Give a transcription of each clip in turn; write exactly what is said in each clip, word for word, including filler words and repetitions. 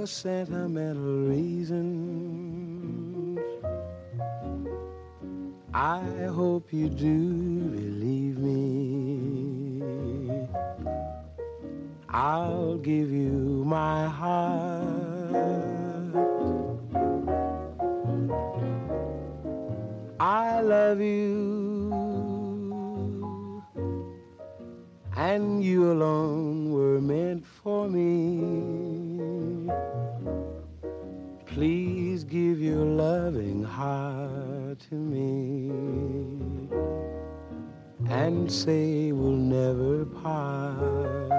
sentimental reasons. I hope you do believe me. I'll give you my heart. I love you, and you alone were meant for me. Please give your loving heart to me and say we'll never part.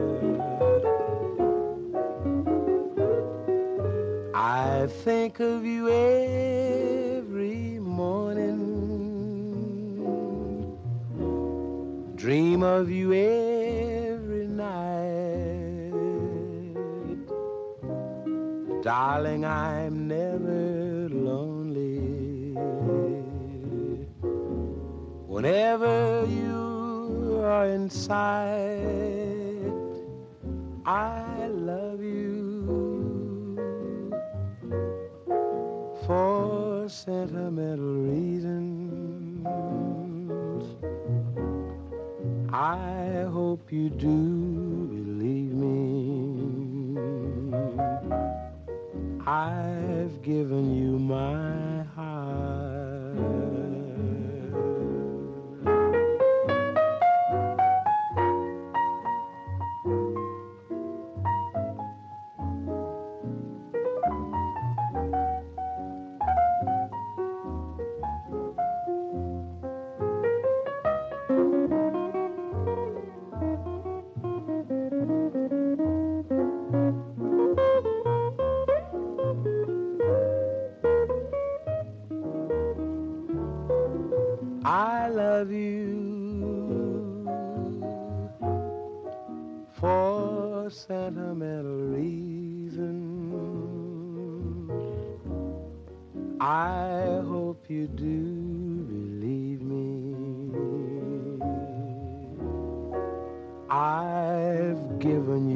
I think of you every morning, dream of you every night. Darling, I'm never lonely whenever you are in sight. I love you for sentimental reasons. I hope you do believe me. I've given you my heart. I love you for sentimental reasons. I hope you do believe me. I've given